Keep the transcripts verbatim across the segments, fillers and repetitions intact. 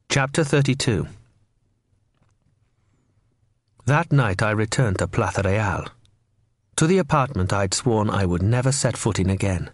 Chapter thirty-two. That night I returned to Plaza Real, to the apartment I'd sworn I would never set foot in again.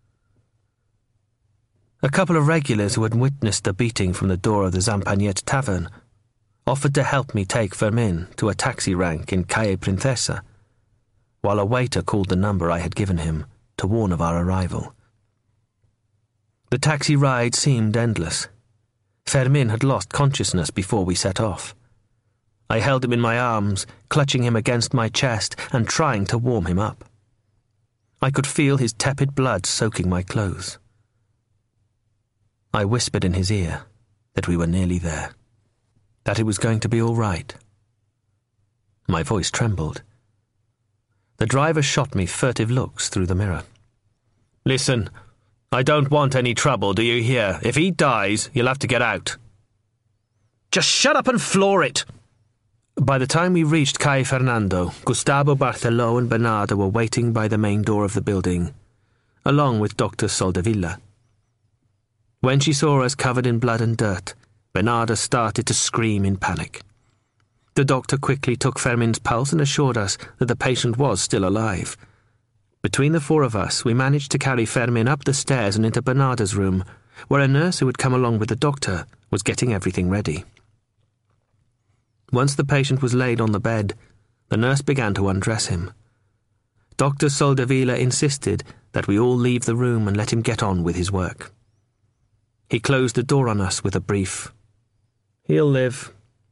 A couple of regulars who had witnessed the beating from the door of the Zampagnet tavern offered to help me take Fermin to a taxi rank in Calle Princesa, while a waiter called the number I had given him to warn of our arrival. The taxi ride seemed endless. Fermin had lost consciousness before we set off. I held him in my arms, clutching him against my chest and trying to warm him up. I could feel his tepid blood soaking my clothes. I whispered in his ear that we were nearly there, that it was going to be all right. My voice trembled. The driver shot me furtive looks through the mirror. "Listen, I don't want any trouble, do you hear? If he dies, you'll have to get out." "Just shut up and floor it!" By the time we reached Calle Fernando, Gustavo, Barceló and Bernardo were waiting by the main door of the building, along with Doctor Soldevilla. When she saw us covered in blood and dirt, Bernardo started to scream in panic. The doctor quickly took Fermin's pulse and assured us that the patient was still alive. Between the four of us, we managed to carry Fermin up the stairs and into Bernardo's room, where a nurse who had come along with the doctor was getting everything ready. Once the patient was laid on the bed, the nurse began to undress him. Doctor Soldevilla insisted that we all leave the room and let him get on with his work. He closed the door on us with a brief, "He'll live."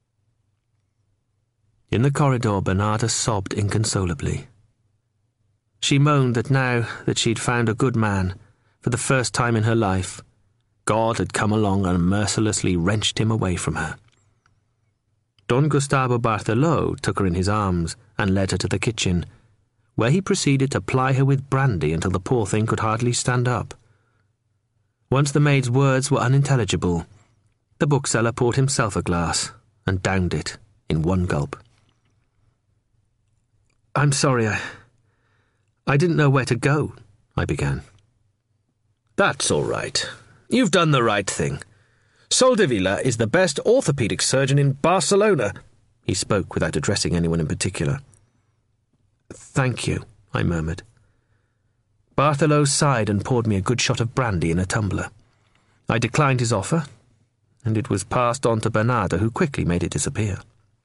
In the corridor, Bernarda sobbed inconsolably. She moaned that now that she'd found a good man, for the first time in her life, God had come along and mercilessly wrenched him away from her. Don Gustavo Barceló took her in his arms and led her to the kitchen, where he proceeded to ply her with brandy until the poor thing could hardly stand up. Once the maid's words were unintelligible, the bookseller poured himself a glass and downed it in one gulp. "I'm sorry, I... I didn't know where to go," I began. "That's all right. You've done the right thing. Soldevilla is the best orthopedic surgeon in Barcelona." He spoke without addressing anyone in particular. "Thank you," I murmured. Barceló sighed and poured me a good shot of brandy in a tumbler. I declined his offer, and it was passed on to Bernardo, who quickly made it disappear.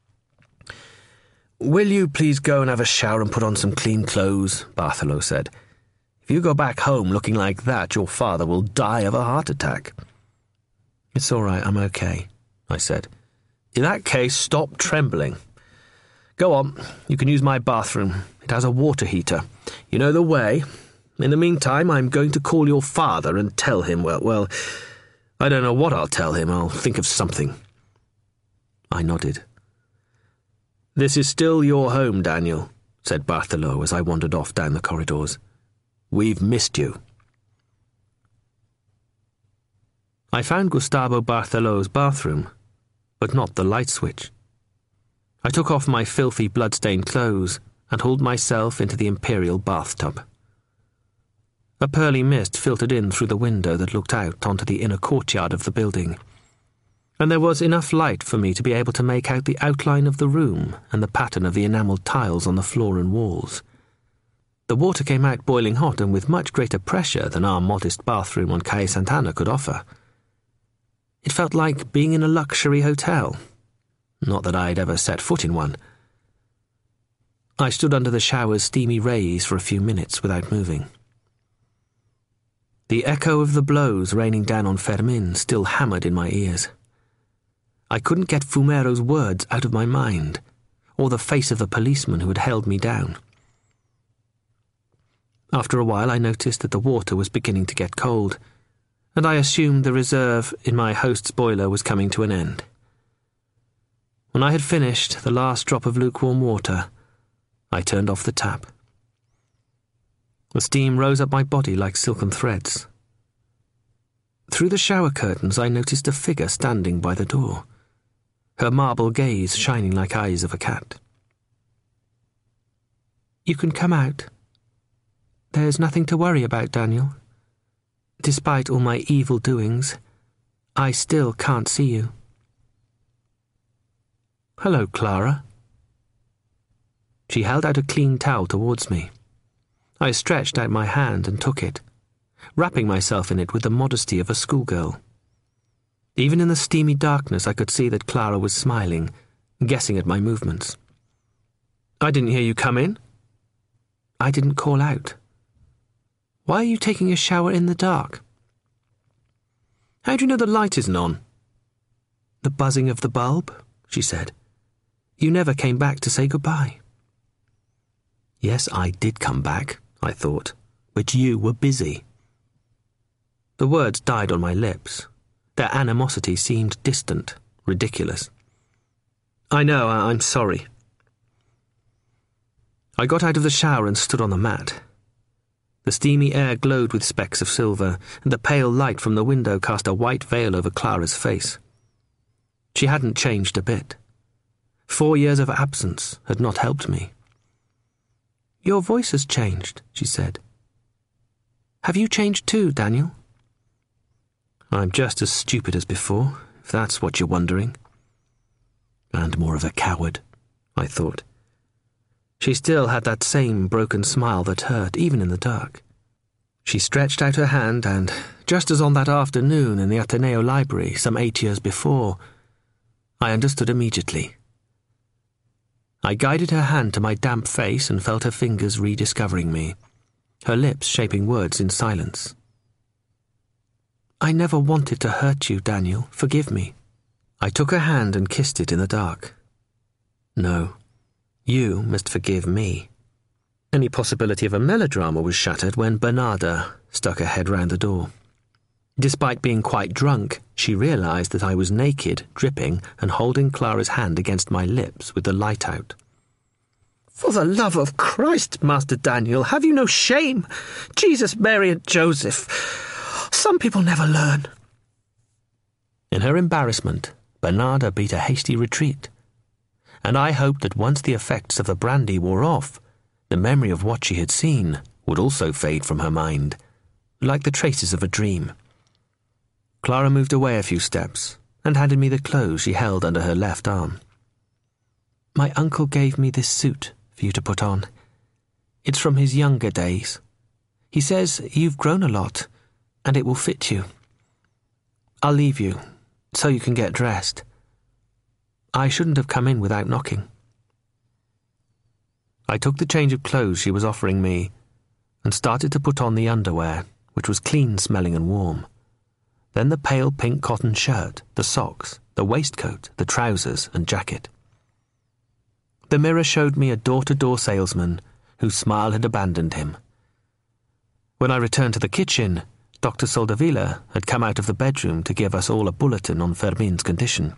"Will you please go and have a shower and put on some clean clothes?" Barceló said. "If you go back home looking like that, your father will die of a heart attack." "It's all right, I'm okay," I said. "In that case, stop trembling. Go on, you can use my bathroom. It has a water heater. You know the way. In the meantime, I'm going to call your father and tell him, well, well, I don't know what I'll tell him. I'll think of something." I nodded. "This is still your home, Daniel," said Barceló as I wandered off down the corridors. "We've missed you." I found Gustavo Barceló's bathroom, but not the light switch. I took off my filthy blood-stained clothes and hauled myself into the imperial bathtub. A pearly mist filtered in through the window that looked out onto the inner courtyard of the building, and there was enough light for me to be able to make out the outline of the room and the pattern of the enamelled tiles on the floor and walls. The water came out boiling hot and with much greater pressure than our modest bathroom on Calle Santana could offer. It felt like being in a luxury hotel. Not that I'd ever set foot in one. I stood under the shower's steamy rays for a few minutes without moving. The echo of the blows raining down on Fermin still hammered in my ears. I couldn't get Fumero's words out of my mind, or the face of the policeman who had held me down. After a while I noticed that the water was beginning to get cold, and I assumed the reserve in my host's boiler was coming to an end. When I had finished the last drop of lukewarm water, I turned off the tap. The steam rose up my body like silken threads. Through the shower curtains I noticed a figure standing by the door, her marble gaze shining like eyes of a cat. "You can come out. There's nothing to worry about, Daniel. Despite all my evil doings, I still can't see you." Hello, Clara. She held out a clean towel towards me. I stretched out my hand and took it, wrapping myself in it with the modesty of a schoolgirl. Even in the steamy darkness I could see that Clara was smiling, guessing at my movements. I didn't hear you come in. I didn't call out. Why are you taking a shower in the dark? How do you know the light isn't on? The buzzing of the bulb, she said. You never came back to say goodbye. Yes, I did come back, I thought, but you were busy. The words died on my lips. Their animosity seemed distant, ridiculous. I know, I- I'm sorry. I got out of the shower and stood on the mat. The steamy air glowed with specks of silver, and the pale light from the window cast a white veil over Clara's face. She hadn't changed a bit. Four years of absence had not helped me. Your voice has changed, she said. Have you changed too, Daniel? I'm just as stupid as before, if that's what you're wondering. And more of a coward, I thought. She still had that same broken smile that hurt, even in the dark. She stretched out her hand and, just as on that afternoon in the Ateneo Library some eight years before, I understood immediately. I guided her hand to my damp face and felt her fingers rediscovering me, her lips shaping words in silence. I never wanted to hurt you, Daniel. Forgive me. I took her hand and kissed it in the dark. No, you must forgive me. Any possibility of a melodrama was shattered when Bernarda stuck her head round the door. Despite being quite drunk, she realized that I was naked, dripping, and holding Clara's hand against my lips with the light out. For the love of Christ, Master Daniel, have you no shame? Jesus, Mary, and Joseph. Some people never learn. In her embarrassment, Bernarda beat a hasty retreat, and I hoped that once the effects of the brandy wore off, the memory of what she had seen would also fade from her mind, like the traces of a dream. Clara moved away a few steps and handed me the clothes she held under her left arm. My uncle gave me this suit for you to put on. It's from his younger days. He says you've grown a lot, and it will fit you. I'll leave you, so you can get dressed. I shouldn't have come in without knocking. I took the change of clothes she was offering me and started to put on the underwear, which was clean-smelling and warm. Then the pale pink cotton shirt, the socks, the waistcoat, the trousers and jacket. The mirror showed me a door-to-door salesman whose smile had abandoned him. When I returned to the kitchen, Doctor Soldevilla had come out of the bedroom to give us all a bulletin on Fermin's condition.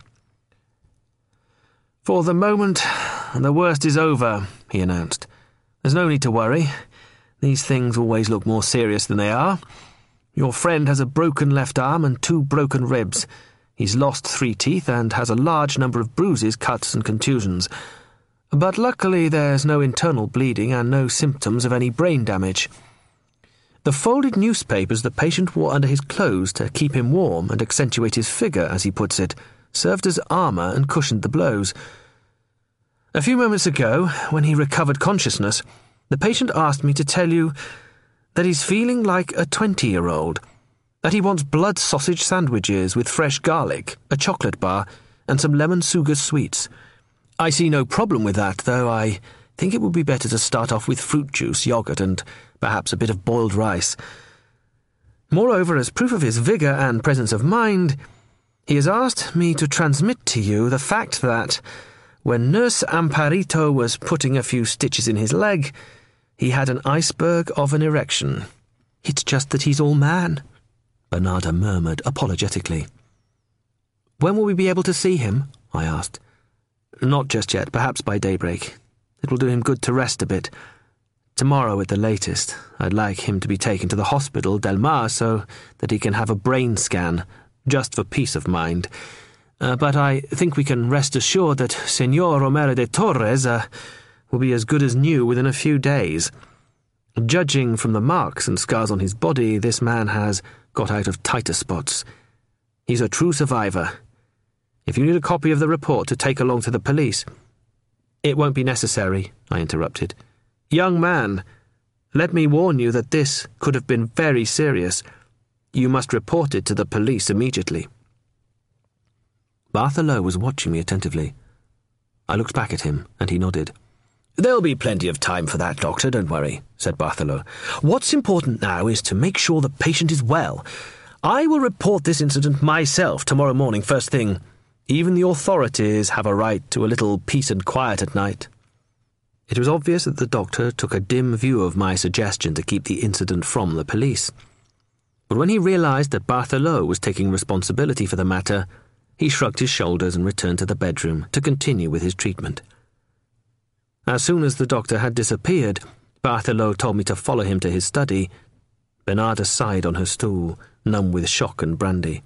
For the moment, the worst is over, he announced. There's no need to worry. These things always look more serious than they are. Your friend has a broken left arm and two broken ribs. He's lost three teeth and has a large number of bruises, cuts and contusions. But luckily there's no internal bleeding and no symptoms of any brain damage. The folded newspapers the patient wore under his clothes to keep him warm and accentuate his figure, as he puts it, served as armour and cushioned the blows. A few moments ago, when he recovered consciousness, the patient asked me to tell you that he's feeling like a twenty-year-old, that he wants blood sausage sandwiches with fresh garlic, a chocolate bar, and some lemon sugar sweets. I see no problem with that, though I think it would be better to start off with fruit juice, yogurt, and perhaps a bit of boiled rice. Moreover, as proof of his vigour and presence of mind, he has asked me to transmit to you the fact that, when Nurse Amparito was putting a few stitches in his leg, he had an iceberg of an erection. It's just that he's all man, Bernarda murmured apologetically. When will we be able to see him? I asked. Not just yet, perhaps by daybreak. It will do him good to rest a bit. Tomorrow at the latest, I'd like him to be taken to the hospital Del Mar so that he can have a brain scan, just for peace of mind. Uh, but I think we can rest assured that Senor Romero de Torres uh, will be as good as new within a few days. Judging from the marks and scars on his body, this man has got out of tighter spots. He's a true survivor. If you need a copy of the report to take along to the police—" "It won't be necessary," I interrupted. "Young man, let me warn you that this could have been very serious. You must report it to the police immediately." Bartholomew was watching me attentively. I looked back at him, and he nodded. "There'll be plenty of time for that, Doctor, don't worry," said Bartholomew. "What's important now is to make sure the patient is well. I will report this incident myself tomorrow morning first thing. Even the authorities have a right to a little peace and quiet at night." It was obvious that the doctor took a dim view of my suggestion to keep the incident from the police. But when he realized that Bartholomew was taking responsibility for the matter, he shrugged his shoulders and returned to the bedroom to continue with his treatment. As soon as the doctor had disappeared, Bartholomew told me to follow him to his study. Bernarda sighed on her stool, numb with shock and brandy.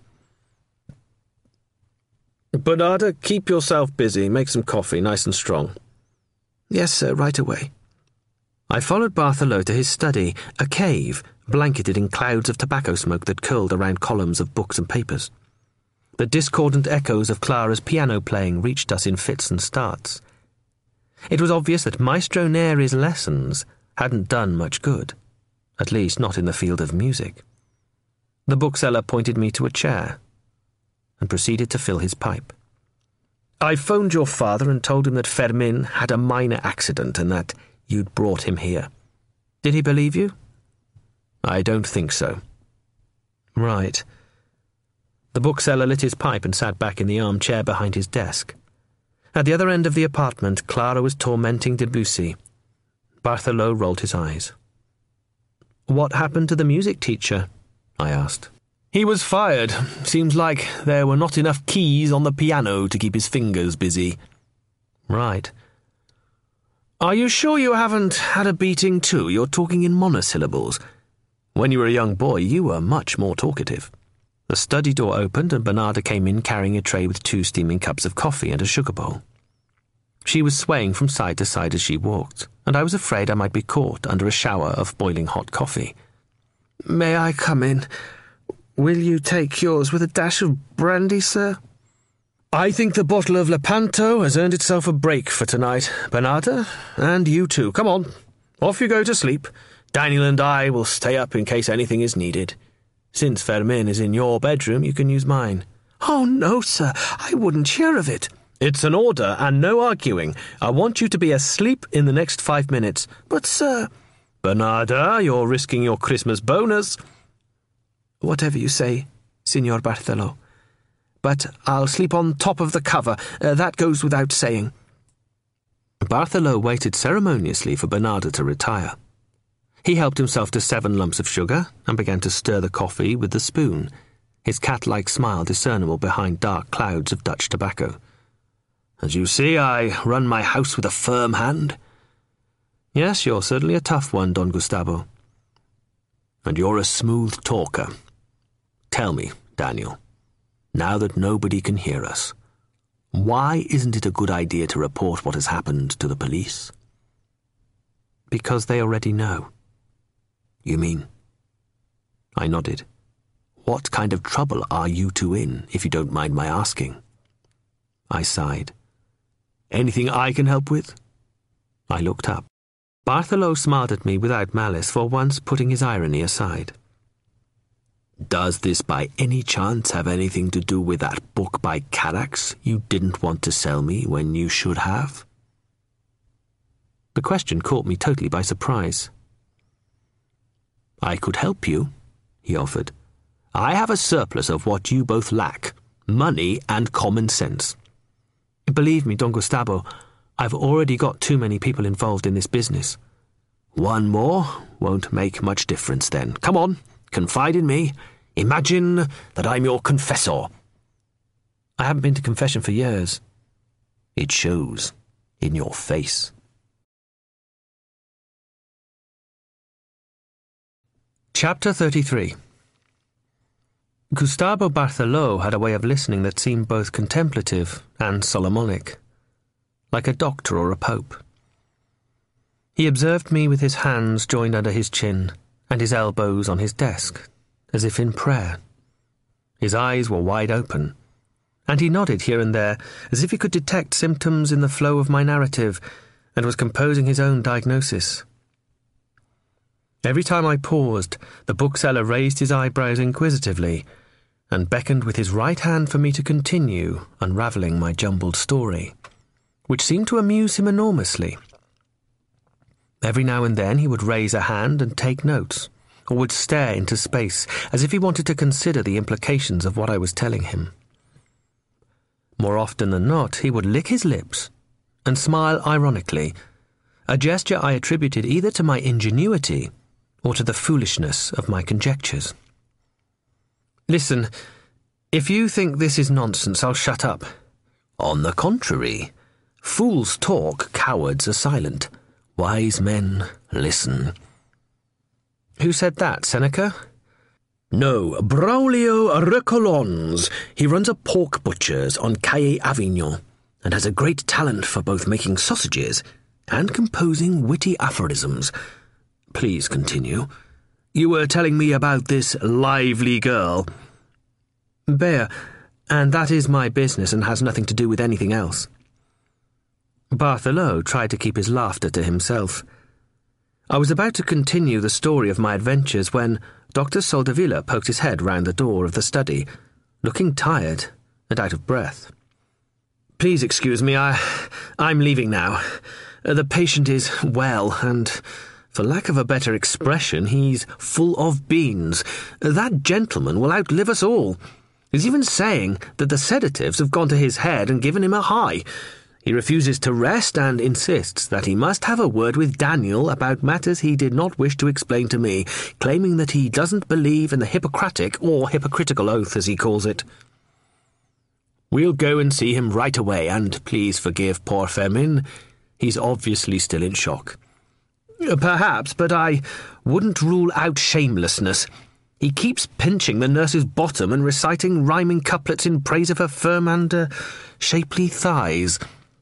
"Bernarda, keep yourself busy. Make some coffee, nice and strong." "Yes, sir, right away." I followed Bartholomew to his study, a cave blanketed in clouds of tobacco smoke that curled around columns of books and papers. The discordant echoes of Clara's piano playing reached us in fits and starts. It was obvious that Maestro Neri's lessons hadn't done much good, at least not in the field of music. The bookseller pointed me to a chair and proceeded to fill his pipe. "I phoned your father and told him that Fermin had a minor accident and that you'd brought him here. Did he believe you?" "I don't think so." "Right." The bookseller lit his pipe and sat back in the armchair behind his desk. At the other end of the apartment, Clara was tormenting Debussy. Bartholomew rolled his eyes. "What happened to the music teacher?" I asked. "He was fired. Seems like there were not enough keys on the piano to keep his fingers busy." "Right. Are you sure you haven't had a beating too? You're talking in monosyllables. When you were a young boy, you were much more talkative." The study door opened and Bernarda came in carrying a tray with two steaming cups of coffee and a sugar bowl. She was swaying from side to side as she walked, and I was afraid I might be caught under a shower of boiling hot coffee. "May I come in? Will you take yours with a dash of brandy, sir?" "I think the bottle of Lepanto has earned itself a break for tonight, Bernarda, and you too. Come on, off you go to sleep. Daniel and I will stay up in case anything is needed. Since Fermin is in your bedroom, you can use mine." "Oh, no, sir, I wouldn't hear of it." "It's an order and no arguing. I want you to be asleep in the next five minutes." "But, sir—" "Bernarda, you're risking your Christmas bonus." "Whatever you say, Signor Bartholomew. But I'll sleep on top of the cover. Uh, that goes without saying." Bartholomew waited ceremoniously for Bernarda to retire. He helped himself to seven lumps of sugar and began to stir the coffee with the spoon, his cat-like smile discernible behind dark clouds of Dutch tobacco. "As you see, I run my house with a firm hand." "Yes, you're certainly a tough one, Don Gustavo." "And you're a smooth talker. Tell me, Daniel, now that nobody can hear us, why isn't it a good idea to report what has happened to the police?" "Because they already know." "You mean?" I nodded. "What kind of trouble are you two in, if you don't mind my asking?" I sighed. "Anything I can help with?" I looked up. Bartholomew smiled at me without malice, for once putting his irony aside. "Does this by any chance have anything to do with that book by Carax you didn't want to sell me when you should have?" The question caught me totally by surprise. "I could help you," he offered. "I have a surplus of what you both lack, money and common sense." "Believe me, Don Gustavo, I've already got too many people involved in this business." "One more won't make much difference then. Come on, confide in me. Imagine that I'm your confessor." "I haven't been to confession for years." "It shows in your face." Chapter thirty-three. Gustavo Bartholomew had a way of listening that seemed both contemplative and Solomonic, like a doctor or a pope. He observed me with his hands joined under his chin and his elbows on his desk, as if in prayer. His eyes were wide open, and he nodded here and there as if he could detect symptoms in the flow of my narrative and was composing his own diagnosis. Every time I paused, the bookseller raised his eyebrows inquisitively and beckoned with his right hand for me to continue unravelling my jumbled story, which seemed to amuse him enormously. Every now and then he would raise a hand and take notes, or would stare into space as if he wanted to consider the implications of what I was telling him. More often than not, he would lick his lips and smile ironically, a gesture I attributed either to my ingenuity or to the foolishness of my conjectures. "Listen, if you think this is nonsense, I'll shut up." "On the contrary, fools talk, cowards are silent. Wise men listen." "Who said that, Seneca?" "No, Braulio Recolons. He runs a pork butcher's on Calle Avignon and has a great talent for both making sausages and composing witty aphorisms. Please continue. You were telling me about this lively girl." "Bear, and that is my business and has nothing to do with anything else." Bartholomew tried to keep his laughter to himself. I was about to continue the story of my adventures when Doctor Soldevilla poked his head round the door of the study, looking tired and out of breath. "Please excuse me, I, I'm leaving now. The patient is well, and, for lack of a better expression, he's full of beans. That gentleman will outlive us all. He's even saying that the sedatives have gone to his head and given him a high. He refuses to rest and insists that he must have a word with Daniel about matters he did not wish to explain to me, claiming that he doesn't believe in the Hippocratic or hypocritical oath, as he calls it. We'll go and see him right away, and please forgive poor Fermin. He's obviously still in shock." "Perhaps, but I wouldn't rule out shamelessness. He keeps pinching the nurse's bottom and reciting rhyming couplets in praise of her firm and uh, shapely thighs."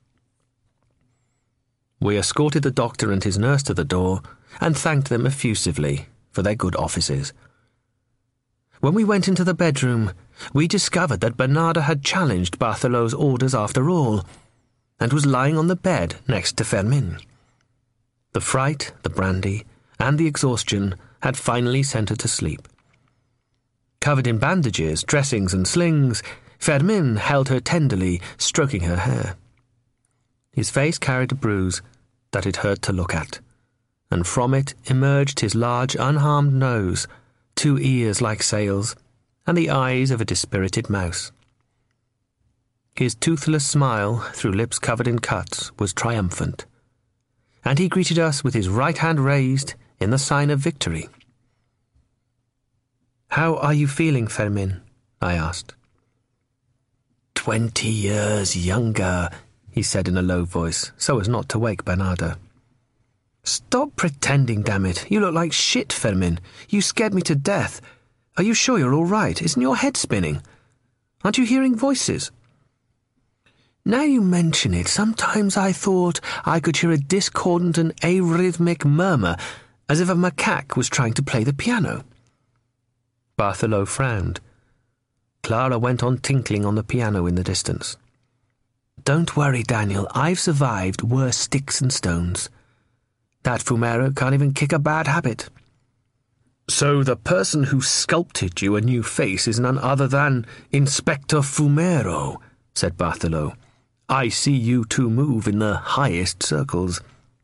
We escorted the doctor and his nurse to the door and thanked them effusively for their good offices. When we went into the bedroom, we discovered that Bernarda had challenged Bartholow's orders after all, and was lying on the bed next to Fermin. The fright, the brandy, and the exhaustion had finally sent her to sleep. Covered in bandages, dressings, and slings, Fermin held her tenderly, stroking her hair. His face carried a bruise that it hurt to look at, and from it emerged his large, unharmed nose, two ears like sails, and the eyes of a dispirited mouse. His toothless smile, through lips covered in cuts, was triumphant, and he greeted us with his right hand raised in the sign of victory. "How are you feeling, Fermin?" I asked. Twenty years younger," he said in a low voice, so as not to wake Bernarda. "Stop pretending, damn it. You look like shit, Fermin. You scared me to death. Are you sure you're all right? Isn't your head spinning? Aren't you hearing voices?" "Now you mention it, sometimes I thought I could hear a discordant and arrhythmic murmur, as if a macaque was trying to play the piano." Bartholomew frowned. Clara went on tinkling on the piano in the distance. "Don't worry, Daniel. I've survived worse sticks and stones. That Fumero can't even kick a bad habit." "So the person who sculpted you a new face is none other than Inspector Fumero," said Bartholomew. "I see you two move in the highest circles."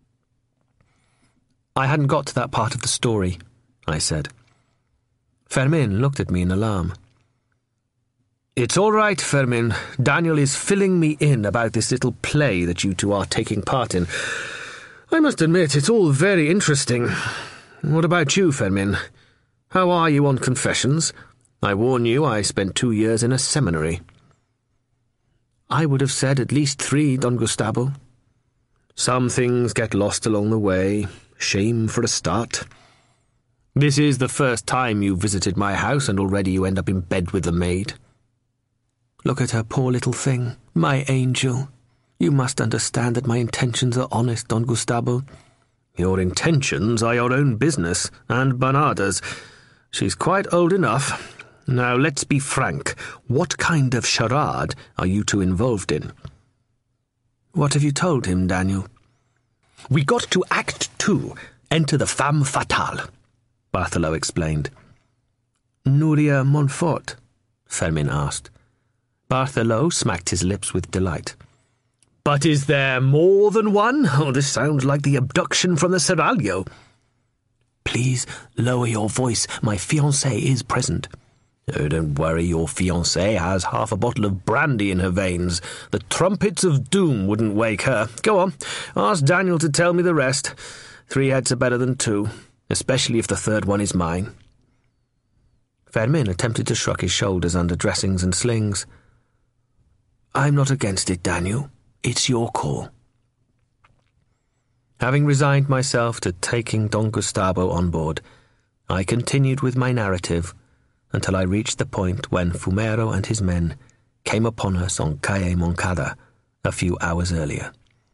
"I hadn't got to that part of the story," I said. Fermin looked at me in alarm. "It's all right, Fermin. Daniel is filling me in about this little play that you two are taking part in. I must admit, it's all very interesting. What about you, Fermin? How are you on confessions? I warn you, I spent two years in a seminary." "I would have said at least three, Don Gustavo." "Some things get lost along the way. Shame for a start. This is the first time you visited my house, and already you end up in bed with the maid." "Look at her, poor little thing. My angel. You must understand that my intentions are honest, Don Gustavo." "Your intentions are your own business, and Bernarda's. She's quite old enough. Now, let's be frank. What kind of charade are you two involved in? What have you told him, Daniel? We got to Act Two, enter the femme fatale, Bartholomew explained. Nuria Montfort? Fermin asked. Bartholomew smacked his lips with delight. But is there more than one? Oh, this sounds like the abduction from the Seraglio. Please lower your voice. My fiancée is present. Oh, don't worry, your fiancée has half a bottle of brandy in her veins. The trumpets of doom wouldn't wake her. Go on, ask Daniel to tell me the rest. Three heads are better than two, especially if the third one is mine. Fermin attempted to shrug his shoulders under dressings and slings. I'm not against it, Daniel. It's your call. Having resigned myself to taking Don Gustavo on board, I continued with my narrative until I reached the point when Fumero and his men came upon us on Calle Moncada a few hours earlier.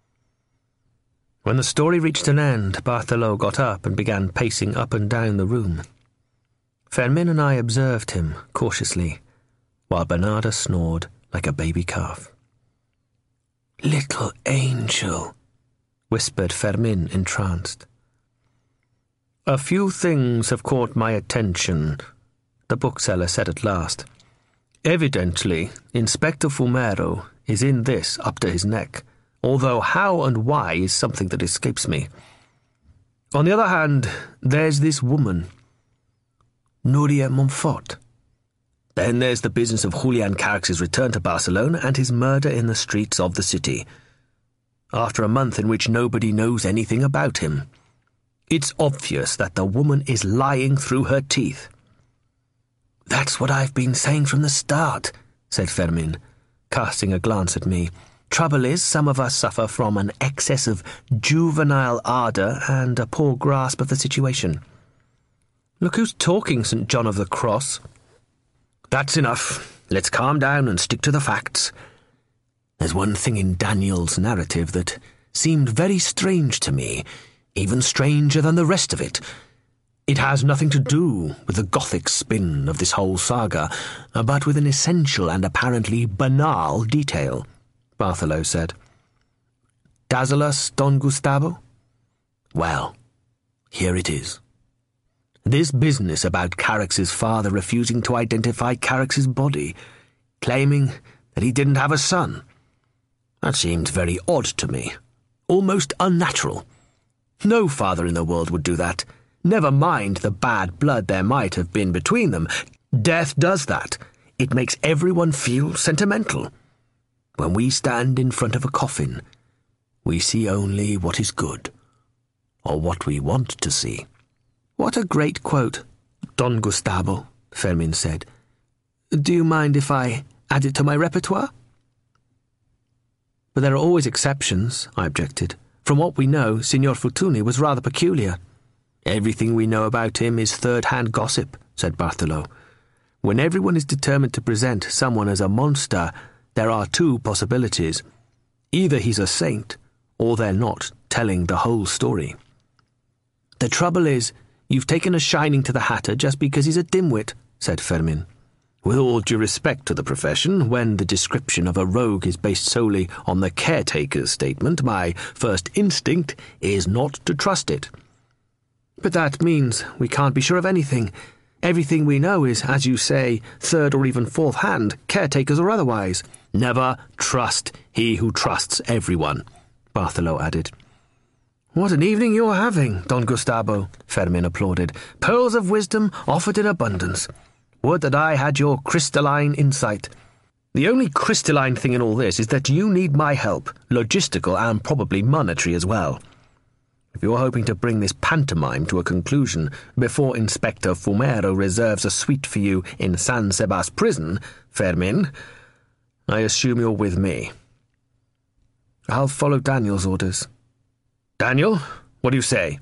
When the story reached an end, Bartholomew got up and began pacing up and down the room. Fermin and I observed him cautiously, while Bernarda snored like a baby calf. "Little angel," whispered Fermin, entranced. "A few things have caught my attention," the bookseller said at last. "Evidently, Inspector Fumero is in this up to his neck, although how and why is something that escapes me. On the other hand, there's this woman, Nuria Montfort. Then there's the business of Julian Carrick's return to Barcelona and his murder in the streets of the city, after a month in which nobody knows anything about him. It's obvious that the woman is lying through her teeth." "That's what I've been saying from the start," said Fermin, casting a glance at me. "Trouble is, some of us suffer from an excess of juvenile ardour and a poor grasp of the situation. Look who's talking, Saint John of the Cross." "That's enough. Let's calm down and stick to the facts. There's one thing in Daniel's narrative that seemed very strange to me, even stranger than the rest of it. It has nothing to do with the Gothic spin of this whole saga, but with an essential and apparently banal detail," Bartholomew said. "Dazzle us, Don Gustavo? Well, here it is. This business about Carrick's father refusing to identify Carrick's body, claiming that he didn't have a son. That seems very odd to me, almost unnatural. No father in the world would do that. Never mind the bad blood there might have been between them. Death does that. It makes everyone feel sentimental. When we stand in front of a coffin, we see only what is good, or what we want to see." "What a great quote, Don Gustavo," Fermin said. "Do you mind if I add it to my repertoire?" "But there are always exceptions," I objected. "From what we know, Signor Fortuny was rather peculiar." "Everything we know about him is third-hand gossip," said Bartholomew. "When everyone is determined to present someone as a monster, there are two possibilities. Either he's a saint, or they're not telling the whole story. The trouble is, you've taken a shining to the Hatter just because he's a dimwit," said Fermin. "With all due respect to the profession, when the description of a rogue is based solely on the caretaker's statement, my first instinct is not to trust it." "But that means we can't be sure of anything. Everything we know is, as you say, third or even fourth hand, caretakers or otherwise." "Never trust he who trusts everyone," Bartholomew added. "What an evening you're having, Don Gustavo," Fermin applauded. "Pearls of wisdom offered in abundance. Would that I had your crystalline insight. The only crystalline thing in all this is that you need my help, logistical and probably monetary as well. If you're hoping to bring this pantomime to a conclusion before Inspector Fumero reserves a suite for you in San Sebas prison, Fermin, I assume you're with me." "I'll follow Daniel's orders." "Daniel, what do you say?"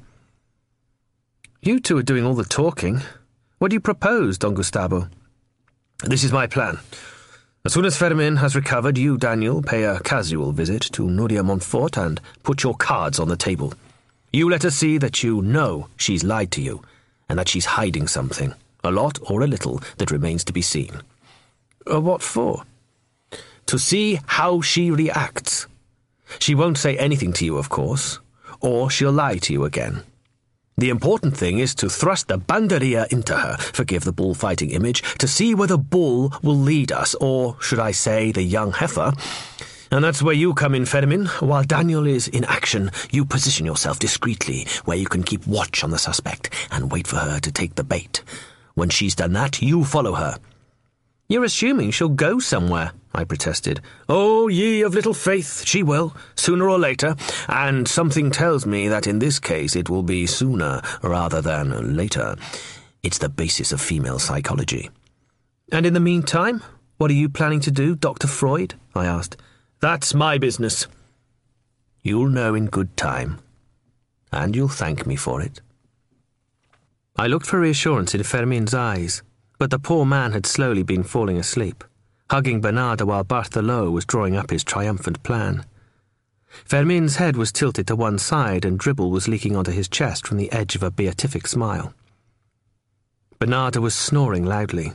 "You two are doing all the talking. What do you propose, Don Gustavo?" "This is my plan. As soon as Fermin has recovered, you, Daniel, pay a casual visit to Nuria Montfort and put your cards on the table. You let her see that you know she's lied to you, and that she's hiding something, A lot or a little, that remains to be seen. Uh, what for? To see how she reacts. She won't say anything to you, of course, or she'll lie to you again. The important thing is to thrust the banderia into her, forgive the bullfighting image, to see where the bull will lead us, or, should I say, the young heifer. And that's where you come in, Fermin. While Daniel is in action, you position yourself discreetly, where you can keep watch on the suspect and wait for her to take the bait. When she's done that, you follow her. You're assuming she'll go somewhere, I protested. Oh, ye of little faith, she will, sooner or later, and something tells me that in this case it will be sooner rather than later. It's the basis of female psychology. And in the meantime, what are you planning to do, Doctor Freud? I asked. That's my business. You'll know in good time, and you'll thank me for it. I looked for reassurance in Fermin's eyes, but the poor man had slowly been falling asleep, hugging Bernarda while Bartholo was drawing up his triumphant plan. Fermin's head was tilted to one side and dribble was leaking onto his chest from the edge of a beatific smile. Bernarda was snoring loudly.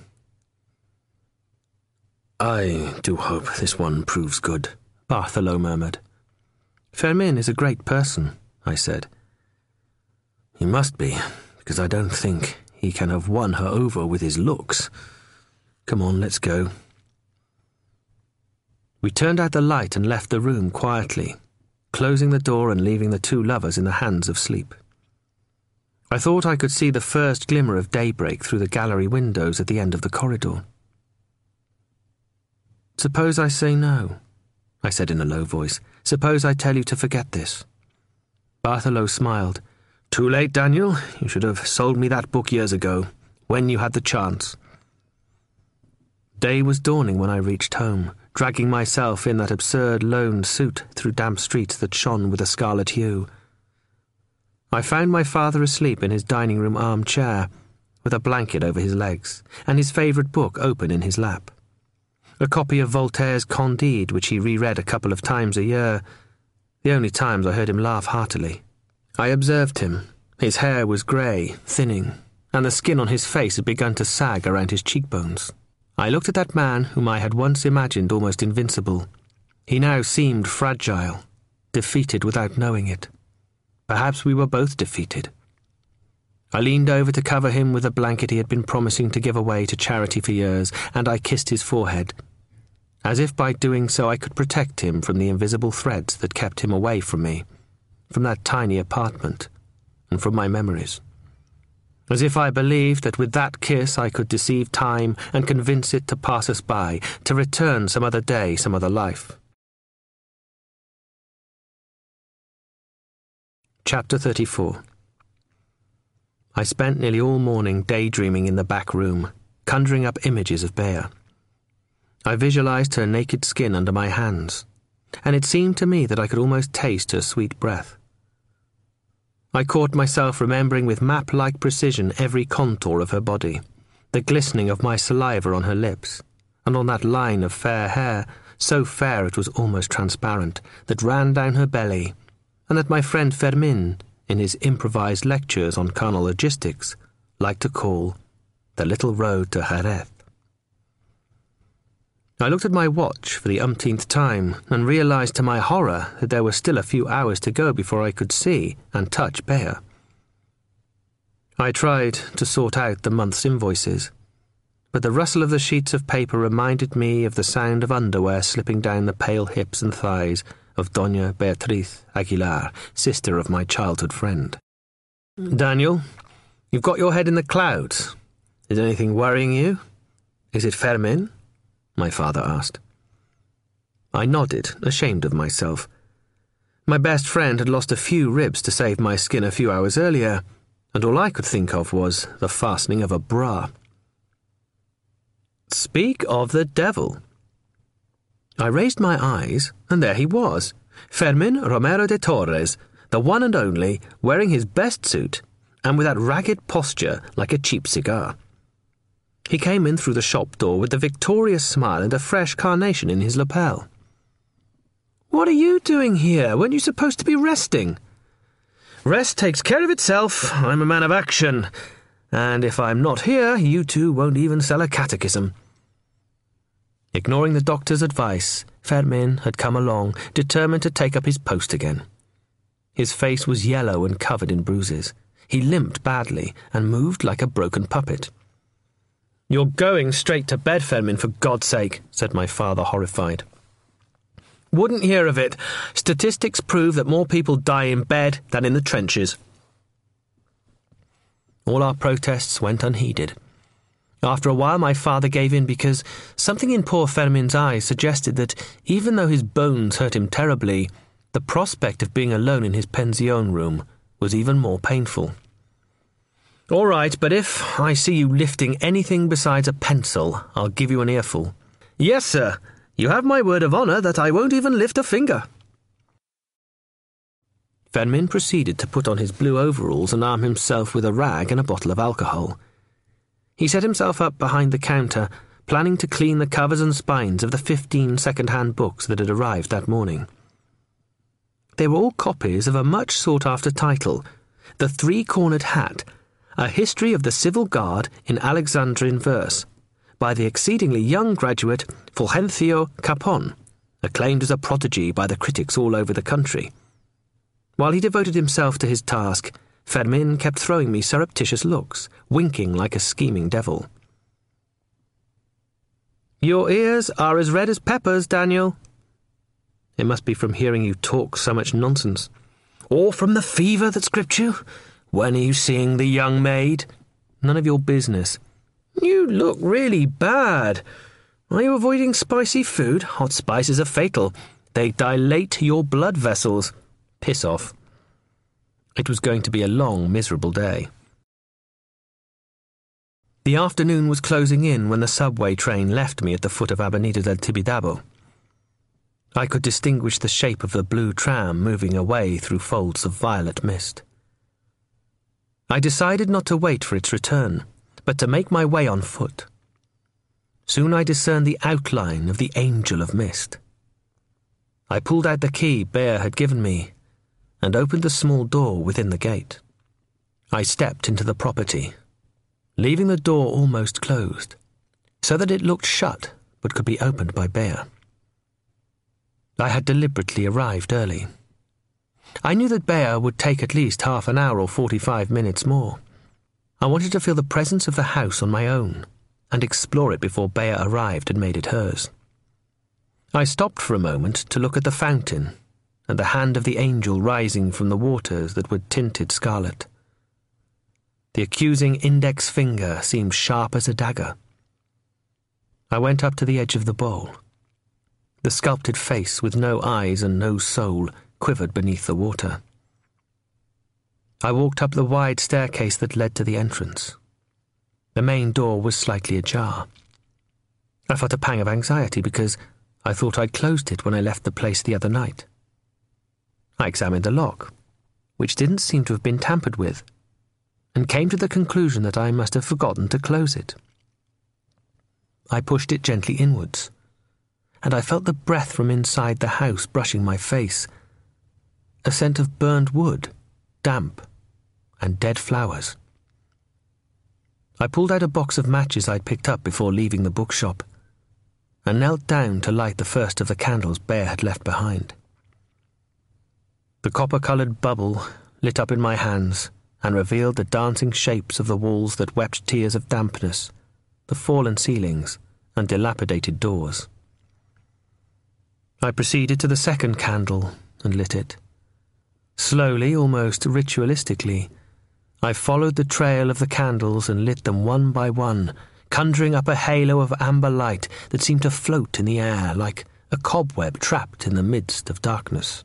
I do hope this one proves good, Bartholo murmured. Fermin is a great person, I said. He must be, because I don't think he can have won her over with his looks. Come on, let's go. We turned out the light and left the room quietly, closing the door and leaving the two lovers in the hands of sleep. I thought I could see the first glimmer of daybreak through the gallery windows at the end of the corridor. Suppose I say no, I said in a low voice. Suppose I tell you to forget this. Bartholo smiled. Too late, Daniel. You should have sold me that book years ago, when you had the chance. Day was dawning when I reached home, dragging myself in that absurd lone suit through damp streets that shone with a scarlet hue. I found my father asleep in his dining room armchair, with a blanket over his legs, and his favourite book open in his lap. A copy of Voltaire's Candide, which he reread a couple of times a year, the only times I heard him laugh heartily. I observed him. His hair was grey, thinning, and the skin on his face had begun to sag around his cheekbones. I looked at that man whom I had once imagined almost invincible. He now seemed fragile, defeated without knowing it. Perhaps we were both defeated. I leaned over to cover him with the blanket he had been promising to give away to charity for years, and I kissed his forehead, as if by doing so I could protect him from the invisible threads that kept him away from me, from that tiny apartment, and from my memories. As if I believed that with that kiss I could deceive time and convince it to pass us by, to return some other day, some other life. Chapter thirty-four. I spent nearly all morning daydreaming in the back room, conjuring up images of Bea. I visualized her naked skin under my hands, and it seemed to me that I could almost taste her sweet breath. I caught myself remembering with map-like precision every contour of her body, the glistening of my saliva on her lips, and on that line of fair hair, so fair it was almost transparent, that ran down her belly, and that my friend Fermin, in his improvised lectures on carnal logistics, liked to call the little road to Jerez. I looked at my watch for the umpteenth time and realized to my horror that there were still a few hours to go before I could see and touch Bea. I tried to sort out the month's invoices, but the rustle of the sheets of paper reminded me of the sound of underwear slipping down the pale hips and thighs of Doña Beatriz Aguilar, sister of my childhood friend. Daniel, you've got your head in the clouds. Is anything worrying you? Is it Fermin? My father asked. I nodded, ashamed of myself. My best friend had lost a few ribs to save my skin a few hours earlier, and all I could think of was the fastening of a bra. Speak of the devil. I raised my eyes, and there he was, Fermin Romero de Torres, the one and only, wearing his best suit, and with that ragged posture like a cheap cigar. He came in through the shop door with a victorious smile and a fresh carnation in his lapel. "What are you doing here? Weren't you supposed to be resting?" "Rest takes care of itself. I'm a man of action. and if I'm not here, you two won't even sell a catechism." Ignoring the doctor's advice, Fermin had come along, determined to take up his post again. His face was yellow and covered in bruises. He limped badly and moved like a broken puppet. "You're going straight to bed, Fermin, for God's sake," said my father, horrified. "Wouldn't hear of it. Statistics prove that more people die in bed than in the trenches." All our protests went unheeded. After a while my father gave in because something in poor Fermin's eyes suggested that even though his bones hurt him terribly, the prospect of being alone in his pension room was even more painful. "All right, but if I see you lifting anything besides a pencil, I'll give you an earful." "Yes, sir. You have my word of honour that I won't even lift a finger." Fermin proceeded to put on his blue overalls and arm himself with a rag and a bottle of alcohol. He set himself up behind the counter, planning to clean the covers and spines of the fifteen second-hand books that had arrived that morning. They were all copies of a much sought-after title, The Three-Cornered Hat, A History of the Civil Guard in Alexandrine Verse, by the exceedingly young graduate Fulgencio Capon, acclaimed as a prodigy by the critics all over the country. While he devoted himself to his task, Fermin kept throwing me surreptitious looks, winking like a scheming devil. "Your ears are as red as peppers, Daniel." "It must be from hearing you talk so much nonsense." "Or from the fever that's gripped you? When are you seeing the young maid?" "None of your business." "You look really bad. Are you avoiding spicy food? Hot spices are fatal. They dilate your blood vessels." "Piss off." It was going to be a long, miserable day. The afternoon was closing in when the subway train left me at the foot of Avenida del Tibidabo. I could distinguish the shape of the blue tram moving away through folds of violet mist. I decided not to wait for its return, but to make my way on foot. Soon I discerned the outline of the Angel of Mist. I pulled out the key Bear had given me and opened the small door within the gate. I stepped into the property, leaving the door almost closed, so that it looked shut but could be opened by Bear. I had deliberately arrived early. I knew that Bear would take at least half an hour or forty-five minutes more. I wanted to feel the presence of the house on my own and explore it before Bear arrived and made it hers. I stopped for a moment to look at the fountain and the hand of the angel rising from the waters that were tinted scarlet. The accusing index finger seemed sharp as a dagger. I went up to the edge of the bowl. The sculpted face with no eyes and no soul quivered beneath the water. I walked up the wide staircase that led to the entrance. The main door was slightly ajar. I felt a pang of anxiety because I thought I'd closed it when I left the place the other night. I examined the lock, which didn't seem to have been tampered with, and came to the conclusion that I must have forgotten to close it. I pushed it gently inwards, and I felt the breath from inside the house brushing my face, a scent of burned wood, damp, and dead flowers. I pulled out a box of matches I'd picked up before leaving the bookshop, and knelt down to light the first of the candles Bear had left behind. The copper-coloured bubble lit up in my hands and revealed the dancing shapes of the walls that wept tears of dampness, the fallen ceilings, and dilapidated doors. I proceeded to the second candle and lit it. Slowly, almost ritualistically, I followed the trail of the candles and lit them one by one, conjuring up a halo of amber light that seemed to float in the air like a cobweb trapped in the midst of darkness.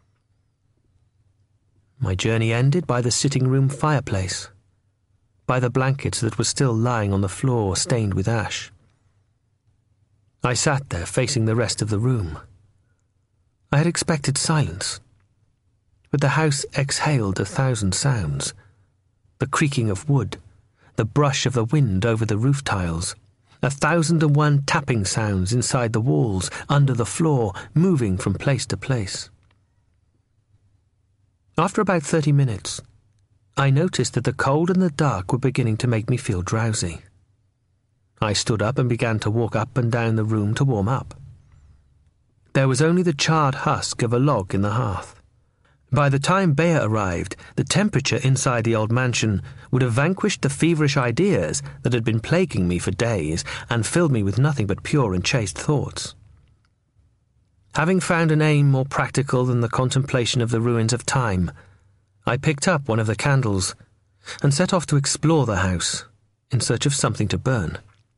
My journey ended by the sitting-room fireplace, by the blankets that were still lying on the floor stained with ash. I sat there facing the rest of the room. I had expected silence, but the house exhaled a thousand sounds. The creaking of wood, the brush of the wind over the roof tiles, a thousand and one tapping sounds inside the walls, under the floor, moving from place to place. After about thirty minutes, I noticed that the cold and the dark were beginning to make me feel drowsy. I stood up and began to walk up and down the room to warm up. There was only the charred husk of a log in the hearth. By the time Bea arrived, the temperature inside the old mansion would have vanquished the feverish ideas that had been plaguing me for days and filled me with nothing but pure and chaste thoughts. Having found an aim more practical than the contemplation of the ruins of time, I picked up one of the candles and set off to explore the house in search of something to burn.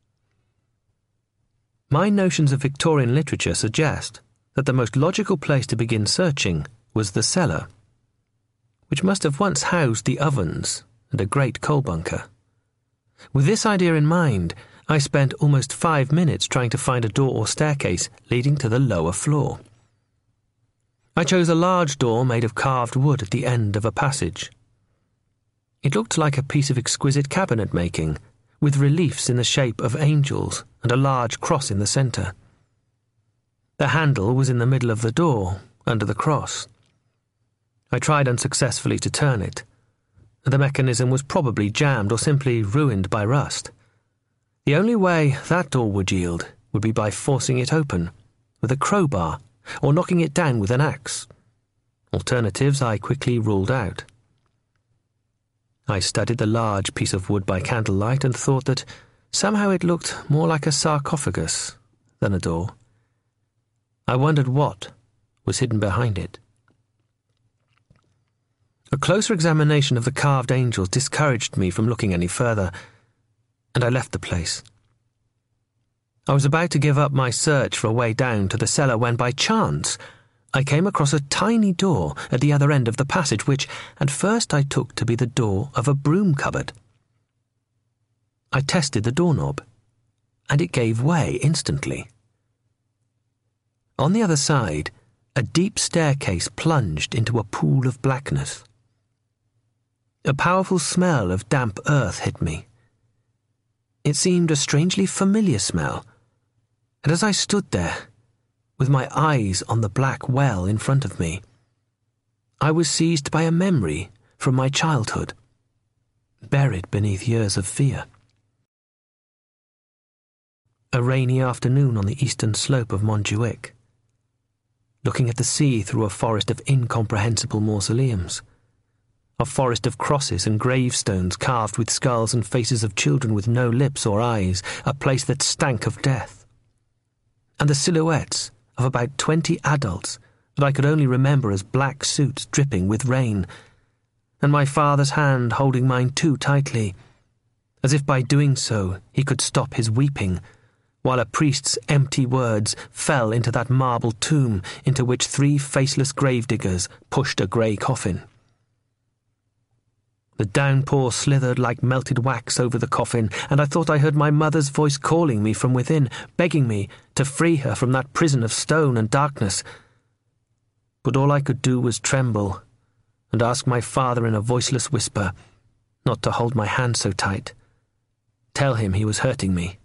My notions of Victorian literature suggest that the most logical place to begin searching was the cellar, which must have once housed the ovens and a great coal bunker. With this idea in mind, I spent almost five minutes trying to find a door or staircase leading to the lower floor. I chose a large door made of carved wood at the end of a passage. It looked like a piece of exquisite cabinet-making, with reliefs in the shape of angels and a large cross in the centre. The handle was in the middle of the door, under the cross. I tried unsuccessfully to turn it. The mechanism was probably jammed or simply ruined by rust. The only way that door would yield would be by forcing it open with a crowbar or knocking it down with an axe. Alternatives I quickly ruled out. I studied the large piece of wood by candlelight and thought that somehow it looked more like a sarcophagus than a door. I wondered what was hidden behind it. A closer examination of the carved angels discouraged me from looking any further, and I left the place. I was about to give up my search for a way down to the cellar when, by chance, I came across a tiny door at the other end of the passage, which at first I took to be the door of a broom cupboard. I tested the doorknob, and it gave way instantly. On the other side, a deep staircase plunged into a pool of blackness. A powerful smell of damp earth hit me. It seemed a strangely familiar smell, and as I stood there, with my eyes on the black well in front of me, I was seized by a memory from my childhood, buried beneath years of fear. A rainy afternoon on the eastern slope of Montjuic, looking at the sea through a forest of incomprehensible mausoleums, a forest of crosses and gravestones carved with skulls and faces of children with no lips or eyes, a place that stank of death, and the silhouettes of about twenty adults that I could only remember as black suits dripping with rain, and my father's hand holding mine too tightly, as if by doing so he could stop his weeping, while a priest's empty words fell into that marble tomb into which three faceless gravediggers pushed a grey coffin. The downpour slithered like melted wax over the coffin, and I thought I heard my mother's voice calling me from within, begging me to free her from that prison of stone and darkness. But all I could do was tremble and ask my father in a voiceless whisper not to hold my hand so tight, tell him he was hurting me.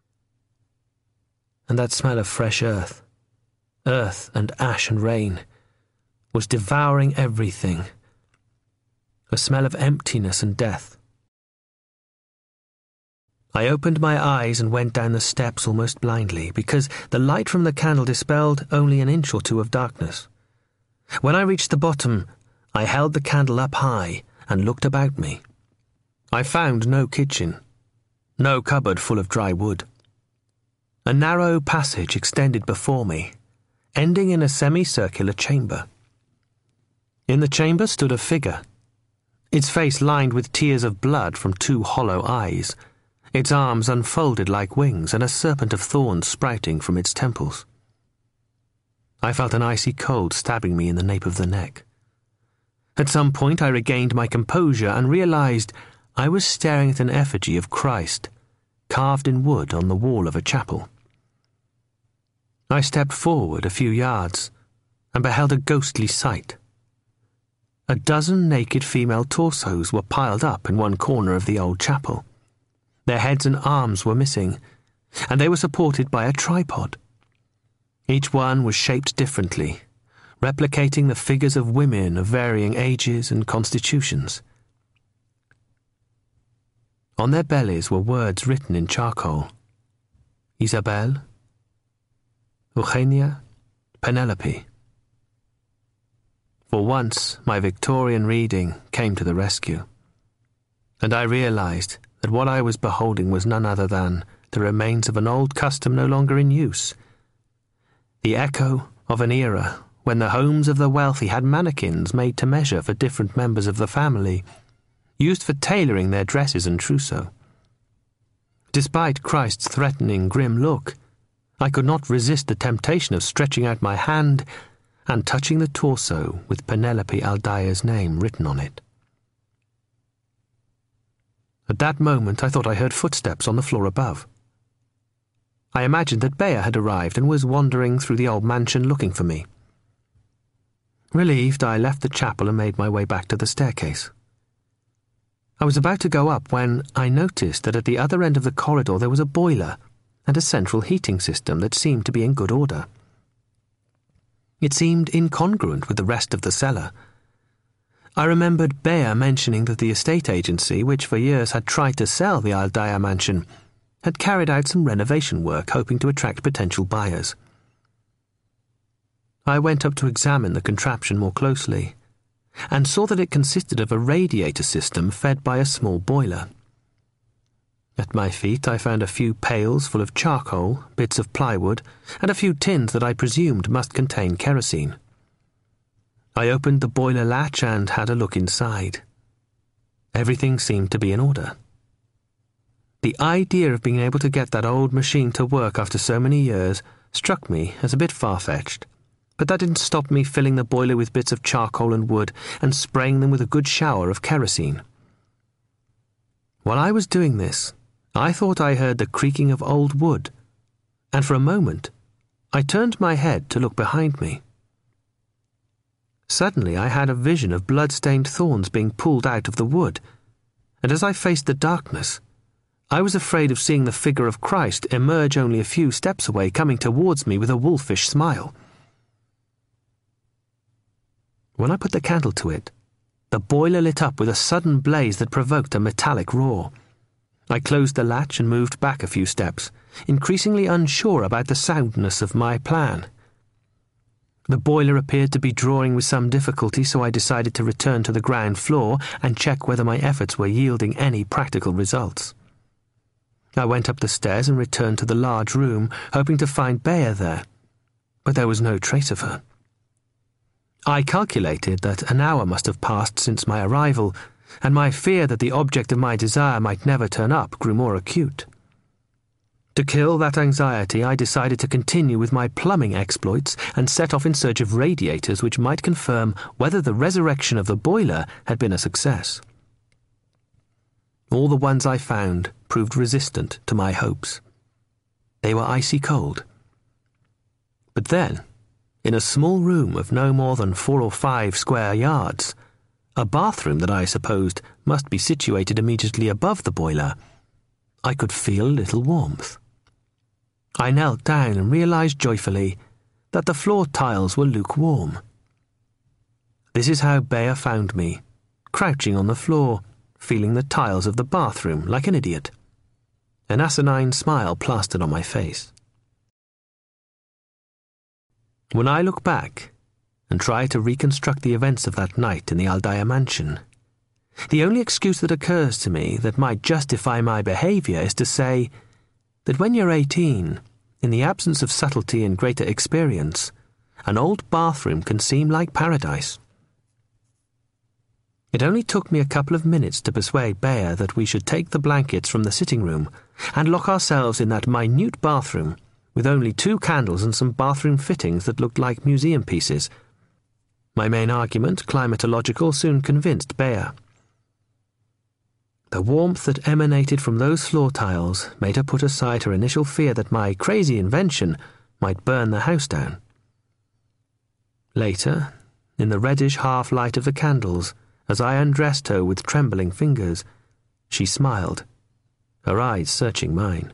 And that smell of fresh earth, earth and ash and rain, was devouring everything. A smell of emptiness and death. I opened my eyes and went down the steps almost blindly, because the light from the candle dispelled only an inch or two of darkness. When I reached the bottom, I held the candle up high and looked about me. I found no kitchen, no cupboard full of dry wood. A narrow passage extended before me, ending in a semicircular chamber. In the chamber stood a figure, its face lined with tears of blood from two hollow eyes, its arms unfolded like wings and a serpent of thorns sprouting from its temples. I felt an icy cold stabbing me in the nape of the neck. At some point I regained my composure and realized I was staring at an effigy of Christ, carved in wood on the wall of a chapel. I stepped forward a few yards and beheld a ghostly sight. A dozen naked female torsos were piled up in one corner of the old chapel. Their heads and arms were missing, and they were supported by a tripod. Each one was shaped differently, replicating the figures of women of varying ages and constitutions. On their bellies were words written in charcoal. Isabel, Eugenia, Penelope. For once, my Victorian reading came to the rescue, and I realized that what I was beholding was none other than the remains of an old custom no longer in use, the echo of an era when the homes of the wealthy had mannequins made to measure for different members of the family, used for tailoring their dresses and trousseau. Despite Christ's threatening, grim look, I could not resist the temptation of stretching out my hand and touching the torso with Penelope Aldaya's name written on it. At that moment I thought I heard footsteps on the floor above. I imagined that Bea had arrived and was wandering through the old mansion looking for me. Relieved, I left the chapel and made my way back to the staircase. I was about to go up when I noticed that at the other end of the corridor there was a boiler and a central heating system that seemed to be in good order. It seemed incongruent with the rest of the cellar. I remembered Bea mentioning that the estate agency, which for years had tried to sell the Aldaya mansion, had carried out some renovation work hoping to attract potential buyers. I went up to examine the contraption more closely and saw that it consisted of a radiator system fed by a small boiler. At my feet I found a few pails full of charcoal, bits of plywood, and a few tins that I presumed must contain kerosene. I opened the boiler latch and had a look inside. Everything seemed to be in order. The idea of being able to get that old machine to work after so many years struck me as a bit far-fetched, but that didn't stop me filling the boiler with bits of charcoal and wood and spraying them with a good shower of kerosene. While I was doing this, I thought I heard the creaking of old wood, and for a moment I turned my head to look behind me. Suddenly I had a vision of blood-stained thorns being pulled out of the wood, and as I faced the darkness, I was afraid of seeing the figure of Christ emerge only a few steps away, coming towards me with a wolfish smile. When I put the candle to it, the boiler lit up with a sudden blaze that provoked a metallic roar. I closed the latch and moved back a few steps, increasingly unsure about the soundness of my plan. The boiler appeared to be drawing with some difficulty, so I decided to return to the ground floor and check whether my efforts were yielding any practical results. I went up the stairs and returned to the large room, hoping to find Bea there, but there was no trace of her. I calculated that an hour must have passed since my arrival, and my fear that the object of my desire might never turn up grew more acute. To kill that anxiety, I decided to continue with my plumbing exploits and set off in search of radiators which might confirm whether the resurrection of the boiler had been a success. All the ones I found proved resistant to my hopes. They were icy cold. But then, in a small room of no more than four or five square yards, a bathroom that I supposed must be situated immediately above the boiler, I could feel a little warmth. I knelt down and realized joyfully that the floor tiles were lukewarm. This is how Bea found me, crouching on the floor, feeling the tiles of the bathroom like an idiot. An asinine smile plastered on my face. When I look back and try to reconstruct the events of that night in the Aldaya mansion, the only excuse that occurs to me that might justify my behavior is to say that when you're eighteen, in the absence of subtlety and greater experience, an old bathroom can seem like paradise. It only took me a couple of minutes to persuade Bea that we should take the blankets from the sitting room and lock ourselves in that minute bathroom with only two candles and some bathroom fittings that looked like museum pieces. My main argument, climatological, soon convinced Bea. The warmth that emanated from those floor tiles made her put aside her initial fear that my crazy invention might burn the house down. Later, in the reddish half-light of the candles, as I undressed her with trembling fingers, she smiled, her eyes searching mine.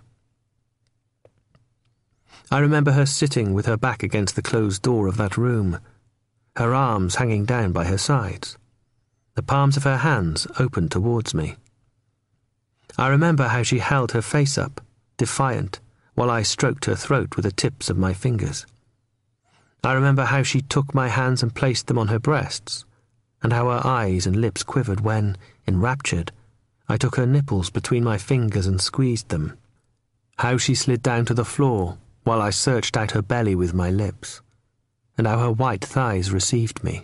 I remember her sitting with her back against the closed door of that room, her arms hanging down by her sides, the palms of her hands open towards me. I remember how she held her face up, defiant, while I stroked her throat with the tips of my fingers. I remember how she took my hands and placed them on her breasts, and how her eyes and lips quivered when, enraptured, I took her nipples between my fingers and squeezed them. How she slid down to the floor while I searched out her belly with my lips, and how her white thighs received me.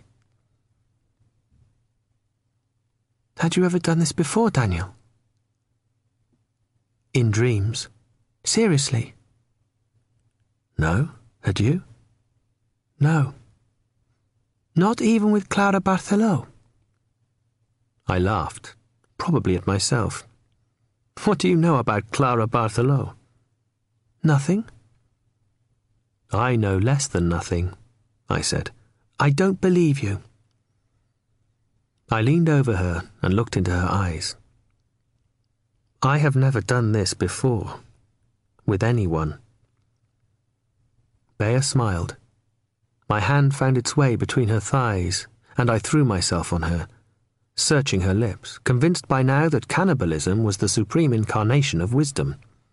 Had you ever done this before, Daniel? In dreams. Seriously? No, had you? No. Not even with Clara Bartholow? I laughed, probably at myself. What do you know about Clara Bartholow? Nothing. I know less than nothing, I said. I don't believe you. I leaned over her and looked into her eyes. I have never done this before, with anyone. Bea smiled. My hand found its way between her thighs, and I threw myself on her, searching her lips, convinced by now that cannibalism was the supreme incarnation of wisdom.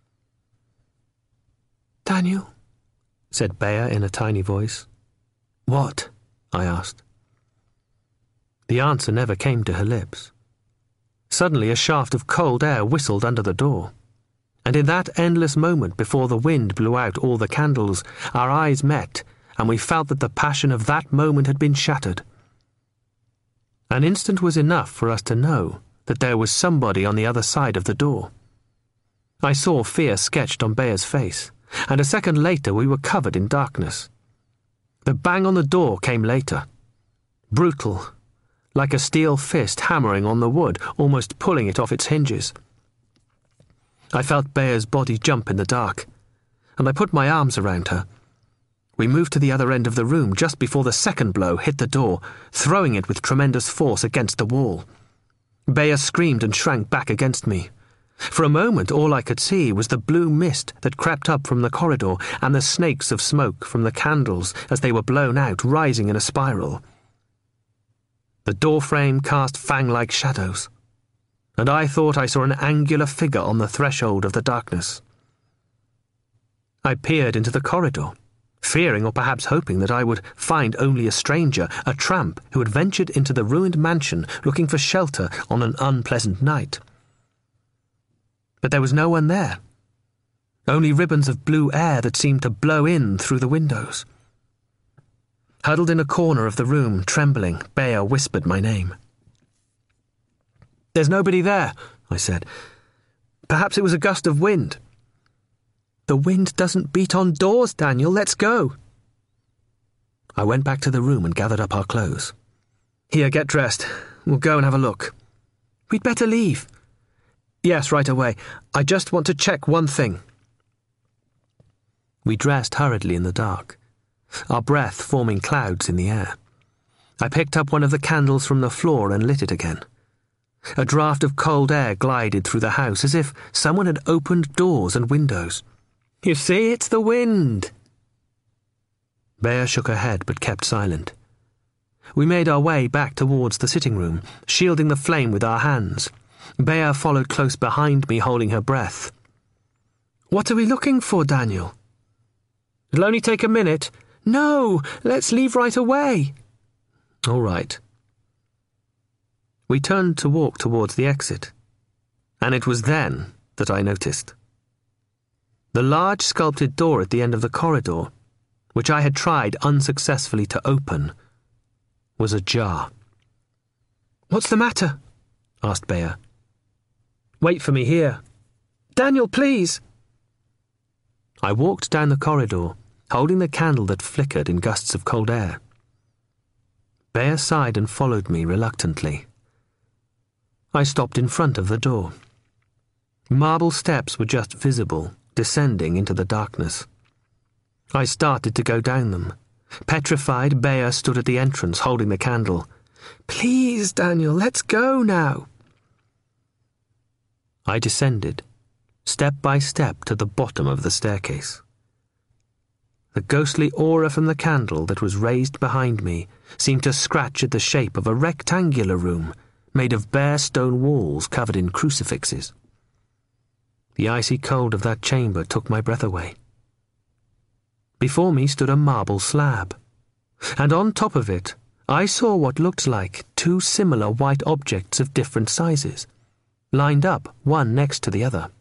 Daniel, said Bea in a tiny voice. What? I asked. The answer never came to her lips. Suddenly a shaft of cold air whistled under the door, and in that endless moment before the wind blew out all the candles, our eyes met, and we felt that the passion of that moment had been shattered. An instant was enough for us to know that there was somebody on the other side of the door. I saw fear sketched on Bea's face, and a second later we were covered in darkness. The bang on the door came later. Brutal, like a steel fist hammering on the wood, almost pulling it off its hinges. I felt Bea's body jump in the dark, and I put my arms around her. We moved to the other end of the room just before the second blow hit the door, throwing it with tremendous force against the wall. Bea screamed and shrank back against me. For a moment all I could see was the blue mist that crept up from the corridor and the snakes of smoke from the candles as they were blown out, rising in a spiral. The doorframe cast fang-like shadows, and I thought I saw an angular figure on the threshold of the darkness. I peered into the corridor, fearing or perhaps hoping that I would find only a stranger, a tramp who had ventured into the ruined mansion looking for shelter on an unpleasant night. But there was no one there, only ribbons of blue air that seemed to blow in through the windows. Huddled in a corner of the room, trembling, Bea whispered my name. "There's nobody there," I said. "Perhaps it was a gust of wind." "The wind doesn't beat on doors, Daniel. Let's go." I went back to the room and gathered up our clothes. "Here, get dressed. We'll go and have a look." "We'd better leave." "Yes, right away. I just want to check one thing." We dressed hurriedly in the dark, our breath forming clouds in the air. I picked up one of the candles from the floor and lit it again. A draught of cold air glided through the house as if someone had opened doors and windows. "You see, it's the wind." Bea shook her head but kept silent. We made our way back towards the sitting room, shielding the flame with our hands. Bea followed close behind me, holding her breath. "What are we looking for, Daniel?" "It'll only take a minute." "No, let's leave right away." "All right." We turned to walk towards the exit, and it was then that I noticed. The large sculpted door at the end of the corridor, which I had tried unsuccessfully to open, was ajar. "What's the matter?" asked Bea. "Wait for me here." "Daniel, please." I walked down the corridor, holding the candle that flickered in gusts of cold air. Bea sighed and followed me reluctantly. I stopped in front of the door. Marble steps were just visible, descending into the darkness. I started to go down them. Petrified, Bea stood at the entrance, holding the candle. "Please, Daniel, let's go now." I descended, step by step, to the bottom of the staircase. The ghostly aura from the candle that was raised behind me seemed to scratch at the shape of a rectangular room made of bare stone walls covered in crucifixes. The icy cold of that chamber took my breath away. Before me stood a marble slab, and on top of it I saw what looked like two similar white objects of different sizes, lined up one next to the other.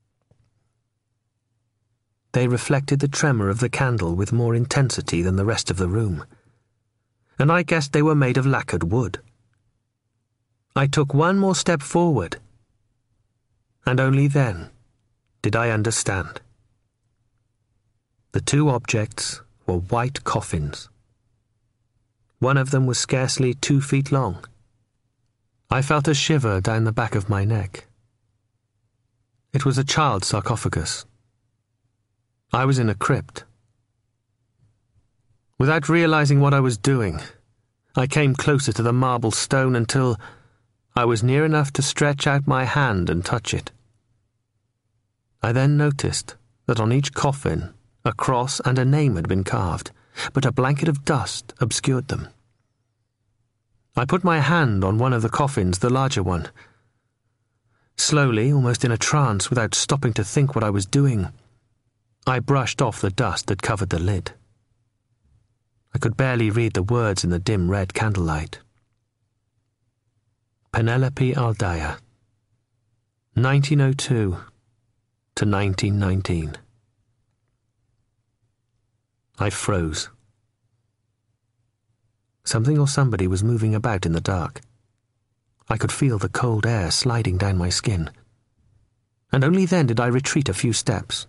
They reflected the tremor of the candle with more intensity than the rest of the room, and I guessed they were made of lacquered wood. I took one more step forward, and only then did I understand. The two objects were white coffins. One of them was scarcely two feet long. I felt a shiver down the back of my neck. It was a child's sarcophagus. I was in a crypt. Without realizing what I was doing, I came closer to the marble stone until I was near enough to stretch out my hand and touch it. I then noticed that on each coffin a cross and a name had been carved, but a blanket of dust obscured them. I put my hand on one of the coffins, the larger one. Slowly, almost in a trance, without stopping to think what I was doing, I brushed off the dust that covered the lid. I could barely read the words in the dim red candlelight. Penelope Aldaya, nineteen oh two to nineteen nineteen. I froze. Something or somebody was moving about in the dark. I could feel the cold air sliding down my skin, and only then did I retreat a few steps.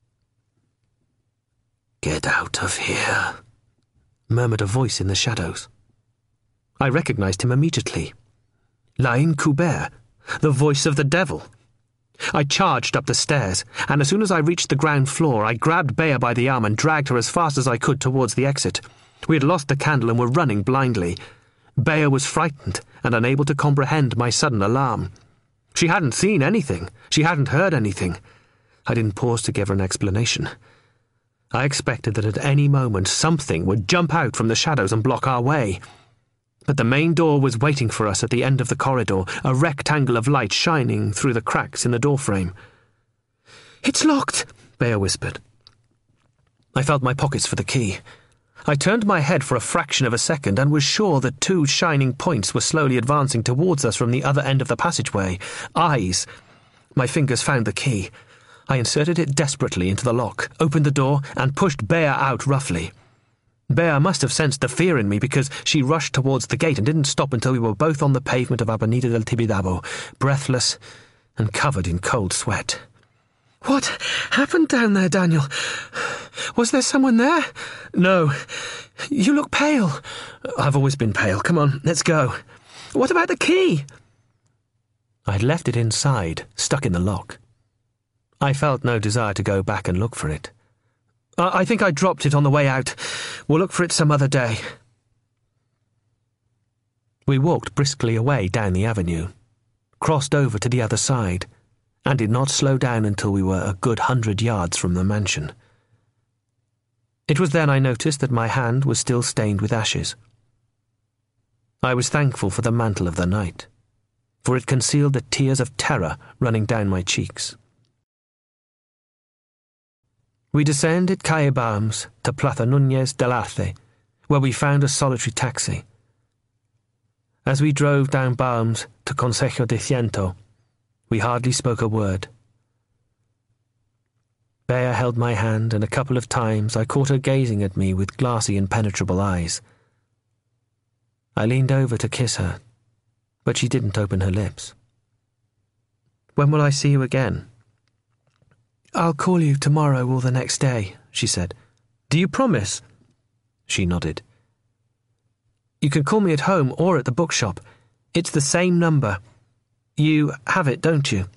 "Get out of here," murmured a voice in the shadows. I recognized him immediately. Lain Kubert, the voice of the devil. I charged up the stairs, and as soon as I reached the ground floor, I grabbed Bea by the arm and dragged her as fast as I could towards the exit. We had lost the candle and were running blindly. Bea was frightened and unable to comprehend my sudden alarm. She hadn't seen anything. She hadn't heard anything. I didn't pause to give her an explanation. I expected that at any moment something would jump out from the shadows and block our way. But the main door was waiting for us at the end of the corridor, a rectangle of light shining through the cracks in the doorframe. "It's locked," Bea whispered. I felt my pockets for the key. I turned my head for a fraction of a second and was sure that two shining points were slowly advancing towards us from the other end of the passageway. Eyes. My fingers found the key. I inserted it desperately into the lock, opened the door, and pushed Bea out roughly. Bea must have sensed the fear in me because she rushed towards the gate and didn't stop until we were both on the pavement of Avenida del Tibidabo, breathless and covered in cold sweat. "What happened down there, Daniel? Was there someone there?" "No. You look pale." "I've always been pale. Come on, let's go." "What about the key?" I'd left it inside, stuck in the lock. I felt no desire to go back and look for it. I, I think I dropped it on the way out. We'll look for it some other day." We walked briskly away down the avenue, crossed over to the other side, and did not slow down until we were a good hundred yards from the mansion. It was then I noticed that my hand was still stained with ashes. I was thankful for the mantle of the night, for it concealed the tears of terror running down my cheeks. We descended Calle Balmes to Plaza Núñez del Arce, where we found a solitary taxi. As we drove down Balmes to Consejo de Ciento, we hardly spoke a word. Bea held my hand, and a couple of times I caught her gazing at me with glassy, impenetrable eyes. I leaned over to kiss her, but she didn't open her lips. "When will I see you again?" "I'll call you tomorrow or the next day," she said. "Do you promise?" She nodded. "You can call me at home or at the bookshop. It's the same number. You have it, don't you?"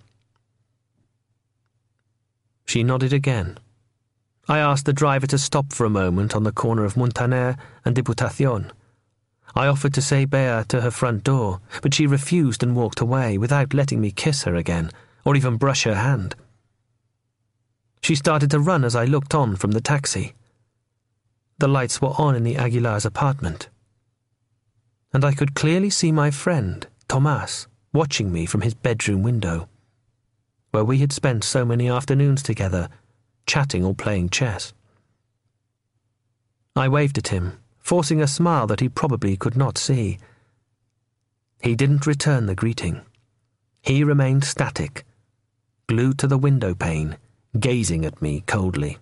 She nodded again. I asked the driver to stop for a moment on the corner of Montaner and Diputación. I offered to say Bea to her front door, but she refused and walked away without letting me kiss her again, or even brush her hand. She started to run as I looked on from the taxi. The lights were on in the Aguilar's apartment, and I could clearly see my friend, Tomás, watching me from his bedroom window. where we had spent so many afternoons together, chatting or playing chess. I waved at him, forcing a smile that he probably could not see. He didn't return the greeting. He remained static, glued to the window pane, gazing at me coldly.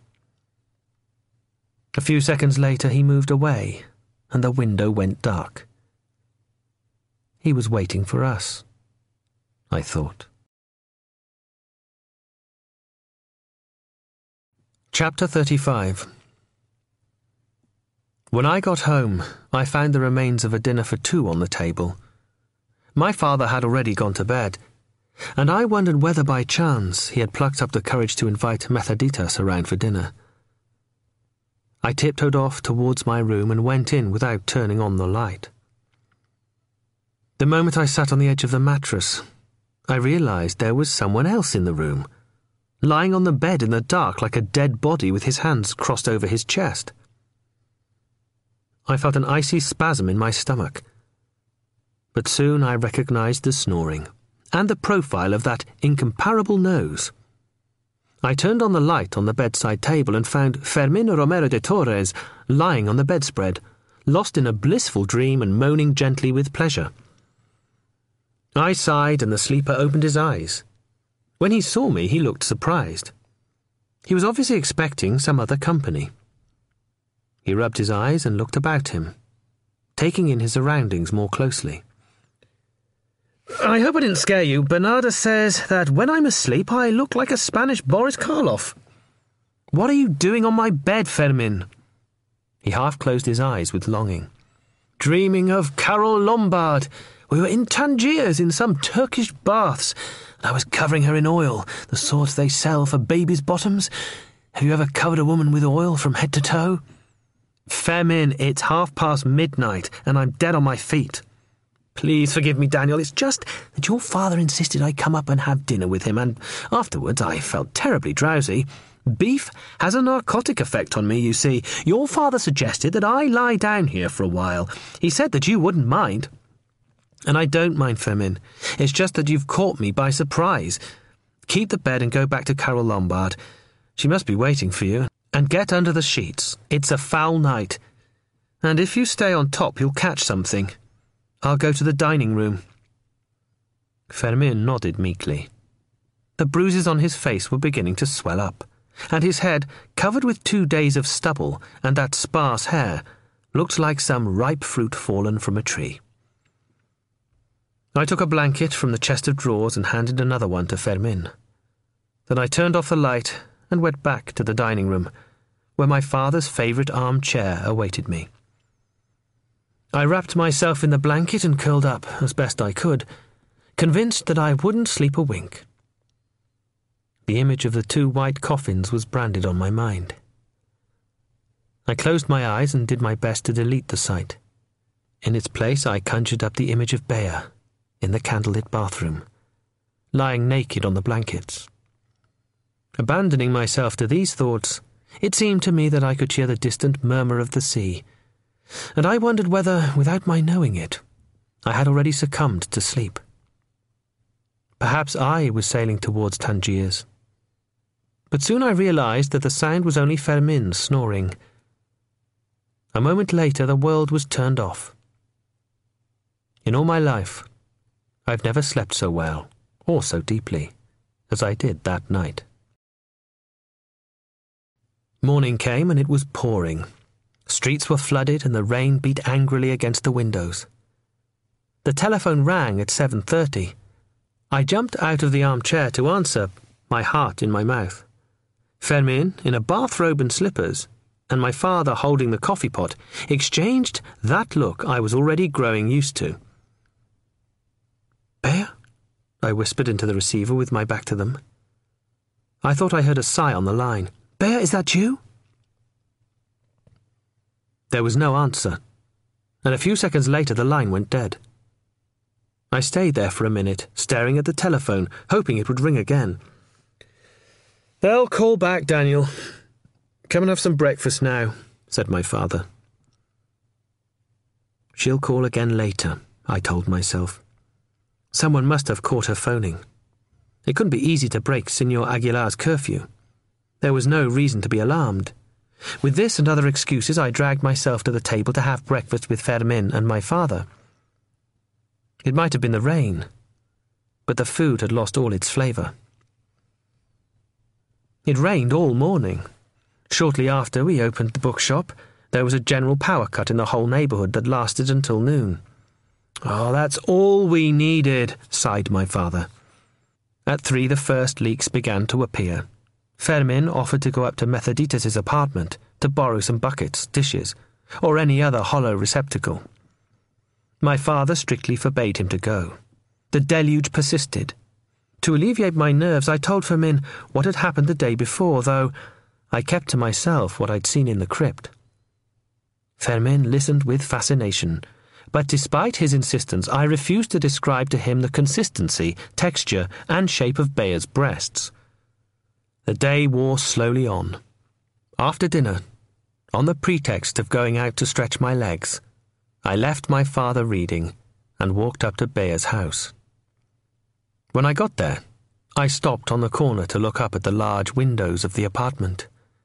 A few seconds later he moved away, and the window went dark. He was waiting for us, I thought. Chapter thirty-five. When I got home, I found the remains of a dinner for two on the table. My father had already gone to bed, and I wondered whether by chance he had plucked up the courage to invite Methoditas around for dinner. I tiptoed off towards my room and went in without turning on the light. The moment I sat on the edge of the mattress, I realized there was someone else in the room, lying on the bed in the dark like a dead body with his hands crossed over his chest. I felt an icy spasm in my stomach, but soon I recognized the snoring and the profile of that incomparable nose. I turned on the light on the bedside table and found Fermin Romero de Torres lying on the bedspread, lost in a blissful dream and moaning gently with pleasure. I sighed and the sleeper opened his eyes. When he saw me, he looked surprised. He was obviously expecting some other company. He rubbed his eyes and looked about him, taking in his surroundings more closely. "I hope I didn't scare you. Bernarda says that when I'm asleep I look like a Spanish Boris Karloff. What are you doing on my bed, Fermin?" He half closed his eyes with longing. "Dreaming of Carol Lombard. We were in Tangiers in some Turkish baths, and I was covering her in oil, the sort they sell for babies' bottoms. Have you ever covered a woman with oil from head to toe?" "Fermin, it's half past midnight, and I'm dead on my feet." "Please forgive me, Daniel. It's just that your father insisted I come up and have dinner with him, and afterwards I felt terribly drowsy. Beef has a narcotic effect on me, you see. Your father suggested that I lie down here for a while. He said that you wouldn't mind." "And I don't mind, Fermin. It's just that you've caught me by surprise. Keep the bed and go back to Carol Lombard. She must be waiting for you. And get under the sheets. It's a foul night. And if you stay on top, you'll catch something. I'll go to the dining room." Fermin nodded meekly. The bruises on his face were beginning to swell up, and his head, covered with two days of stubble and that sparse hair, looked like some ripe fruit fallen from a tree. I took a blanket from the chest of drawers and handed another one to Fermin. Then I turned off the light and went back to the dining room, where my father's favourite armchair awaited me. I wrapped myself in the blanket and curled up as best I could, convinced that I wouldn't sleep a wink. The image of the two white coffins was branded on my mind. I closed my eyes and did my best to delete the sight. In its place I conjured up the image of Bea, in the candlelit bathroom, lying naked on the blankets. Abandoning myself to these thoughts, it seemed to me that I could hear the distant murmur of the sea, and I wondered whether, without my knowing it, I had already succumbed to sleep. Perhaps I was sailing towards Tangiers. But soon I realized that the sound was only Fermin snoring. A moment later the world was turned off. In all my life, I've never slept so well, or so deeply, as I did that night. Morning came and it was pouring. Streets were flooded and the rain beat angrily against the windows. The telephone rang at seven thirty. I jumped out of the armchair to answer, my heart in my mouth. Fermin, in a bathrobe and slippers, and my father holding the coffee pot, exchanged that look I was already growing used to. "Bea?" I whispered into the receiver with my back to them. I thought I heard a sigh on the line. "Bea, is that you?" There was no answer, and a few seconds later the line went dead. I stayed there for a minute, staring at the telephone, hoping it would ring again. "They'll call back, Daniel. Come and have some breakfast now," said my father. She'll call again later, I told myself. Someone must have caught her phoning. It couldn't be easy to break Signor Aguilar's curfew. There was no reason to be alarmed. With this and other excuses, I dragged myself to the table to have breakfast with Fermin and my father. It might have been the rain, but the food had lost all its flavour. It rained all morning. Shortly after we opened the bookshop, there was a general power cut in the whole neighbourhood that lasted until noon. "Oh, that's all we needed," sighed my father. At three the first leaks began to appear. Fermin offered to go up to Methoditus's apartment to borrow some buckets, dishes, or any other hollow receptacle. My father strictly forbade him to go. The deluge persisted. To alleviate my nerves, I told Fermin what had happened the day before, though I kept to myself what I'd seen in the crypt. Fermin listened with fascination, but despite his insistence, I refused to describe to him the consistency, texture, and shape of Bea's breasts. The day wore slowly on. After dinner, on the pretext of going out to stretch my legs, I left my father reading and walked up to Bea's house. When I got there, I stopped on the corner to look up at the large windows of the apartment.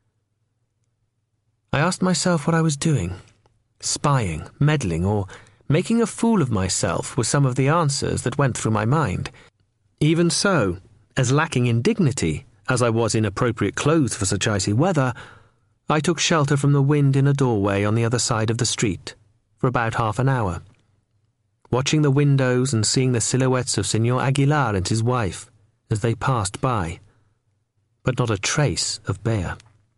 I asked myself what I was doing. Spying, meddling, or making a fool of myself were some of the answers that went through my mind. Even so, as lacking in dignity as I was in appropriate clothes for such icy weather, I took shelter from the wind in a doorway on the other side of the street for about half an hour, watching the windows and seeing the silhouettes of Signor Aguilar and his wife as they passed by, but not a trace of Bea.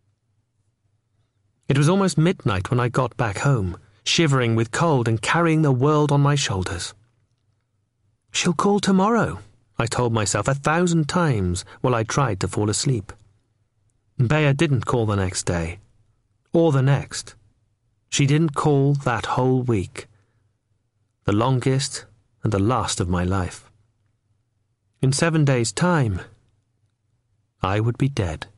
It was almost midnight when I got back home, shivering with cold and carrying the world on my shoulders. "She'll call tomorrow," I told myself a thousand times while I tried to fall asleep. Bea didn't call the next day, or the next. She didn't call that whole week, the longest and the last of my life. In seven days' time, I would be dead.